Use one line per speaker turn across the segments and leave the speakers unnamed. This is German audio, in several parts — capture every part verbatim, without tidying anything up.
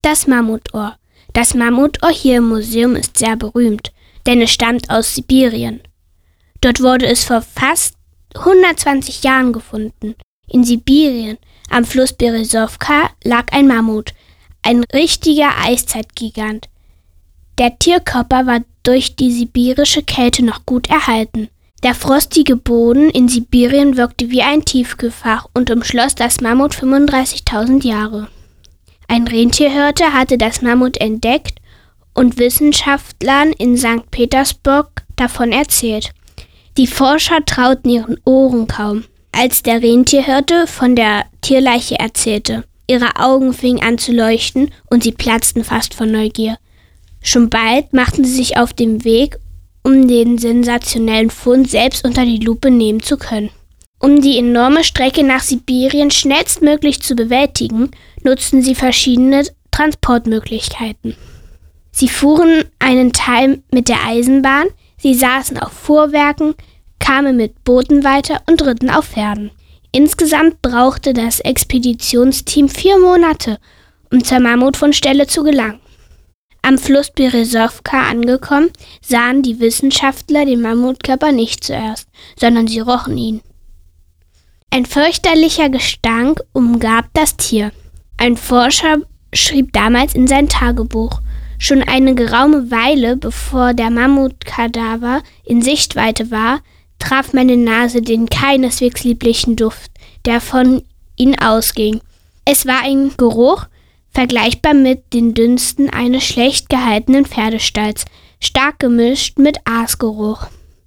Das Mammutohr. Das Mammutohr hier im Museum ist sehr berühmt, denn es stammt aus Sibirien. Dort wurde es vor fast hundertzwanzig Jahren gefunden. In Sibirien, am Fluss Beresowka, lag ein Mammut, ein richtiger Eiszeitgigant. Der Tierkörper war durch die sibirische Kälte noch gut erhalten. Der frostige Boden in Sibirien wirkte wie ein Tiefkühlfach und umschloss das Mammut fünfunddreißigtausend Jahre. Ein Rentierhirte hatte das Mammut entdeckt und Wissenschaftlern in Sankt Petersburg davon erzählt. Die Forscher trauten ihren Ohren kaum, als der Rentierhirte von der Tierleiche erzählte. Ihre Augen fingen an zu leuchten und sie platzten fast vor Neugier. Schon bald machten sie sich auf den Weg, um den sensationellen Fund selbst unter die Lupe nehmen zu können. Um die enorme Strecke nach Sibirien schnellstmöglich zu bewältigen, nutzten sie verschiedene Transportmöglichkeiten. Sie fuhren einen Teil mit der Eisenbahn, sie saßen auf Fuhrwerken, kamen mit Booten weiter und ritten auf Pferden. Insgesamt brauchte das Expeditionsteam vier Monate, um zur Mammutfundstelle zu gelangen. Am Fluss Beresowka angekommen, sahen die Wissenschaftler den Mammutkörper nicht zuerst, sondern sie rochen ihn. Ein fürchterlicher Gestank umgab das Tier. Ein Forscher schrieb damals in sein Tagebuch: Schon eine geraume Weile, bevor der Mammutkadaver in Sichtweite war, traf meine Nase den keineswegs lieblichen Duft, der von ihm ausging. Es war ein Geruch, vergleichbar mit den Dünsten eines schlecht gehaltenen Pferdestalls, stark gemischt mit Aasgeruch.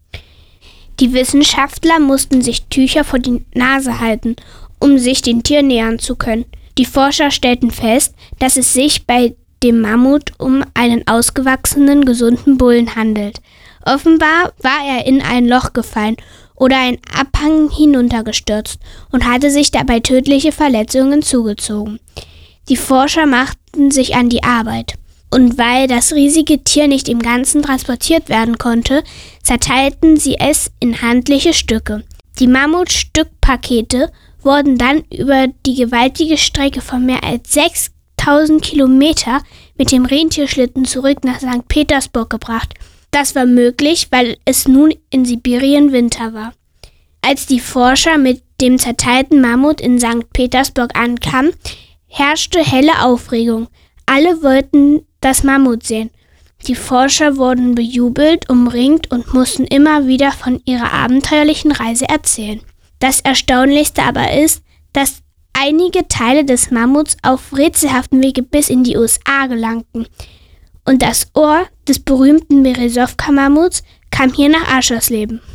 Die Wissenschaftler mussten sich Tücher vor die Nase halten, um sich dem Tier nähern zu können. Die Forscher stellten fest, dass es sich bei dem Mammut um einen ausgewachsenen, gesunden Bullen handelt. Offenbar war er in ein Loch gefallen oder einen Abhang hinuntergestürzt und hatte sich dabei tödliche Verletzungen zugezogen. Die Forscher machten sich an die Arbeit. Und weil das riesige Tier nicht im Ganzen transportiert werden konnte, zerteilten sie es in handliche Stücke. Die Mammutstückpakete wurden dann über die gewaltige Strecke von mehr als sechstausend Kilometer mit dem Rentierschlitten zurück nach Sankt Petersburg gebracht. Das war möglich, weil es nun in Sibirien Winter war. Als die Forscher mit dem zerteilten Mammut in Sankt Petersburg ankamen, herrschte helle Aufregung. Alle wollten das Mammut sehen. Die Forscher wurden bejubelt, umringt und mussten immer wieder von ihrer abenteuerlichen Reise erzählen. Das Erstaunlichste aber ist, dass einige Teile des Mammuts auf rätselhaftem Wege bis in die U S A gelangten. Und das Ohr des berühmten Beresowka-Mammuts kam hier nach Aschersleben.